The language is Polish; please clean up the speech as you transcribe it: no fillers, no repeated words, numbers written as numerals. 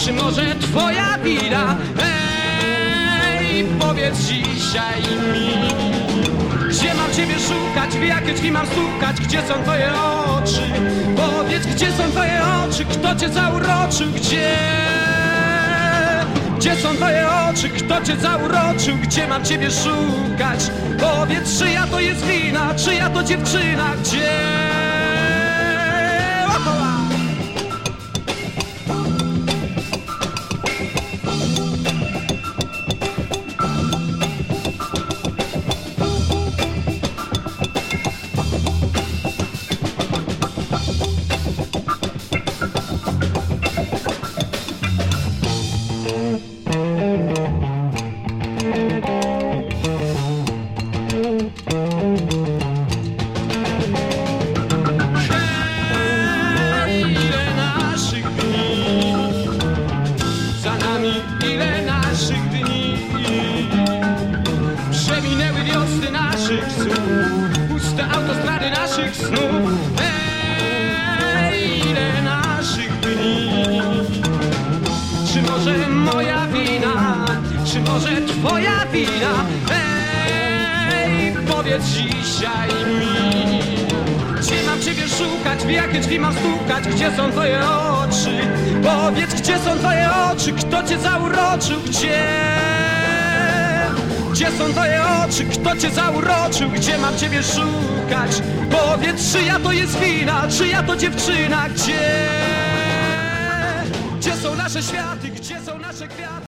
czy może twoja wina? Ej, powiedz dzisiaj mi, gdzie mam ciebie szukać, w jakie drzwi mam stukać, gdzie są twoje oczy? Powiedz, gdzie są twoje oczy, kto cię zauroczył, gdzie? Gdzie są twoje oczy, kto cię zauroczył, gdzie mam ciebie szukać? Powiedz, czyja to jest wina, czyja to dziewczyna, gdzie? Ile naszych dni przeminęły wiosny naszych słów, puste autostrady naszych snów. Ej, ile naszych dni, czy może moja wina, czy może twoja wina? Ej, powiedz dzisiaj mi, gdzie mam ciebie szukać, w jakie drzwi mam stukać, gdzie są twoje oczy? Powiedz, gdzie są twoje oczy, kto cię zauroczył, gdzie? Gdzie są twoje oczy, kto cię zauroczył, gdzie mam ciebie szukać? Powiedz, czyja to jest wina, czyja to dziewczyna, gdzie? Gdzie są nasze światy, gdzie są nasze kwiaty?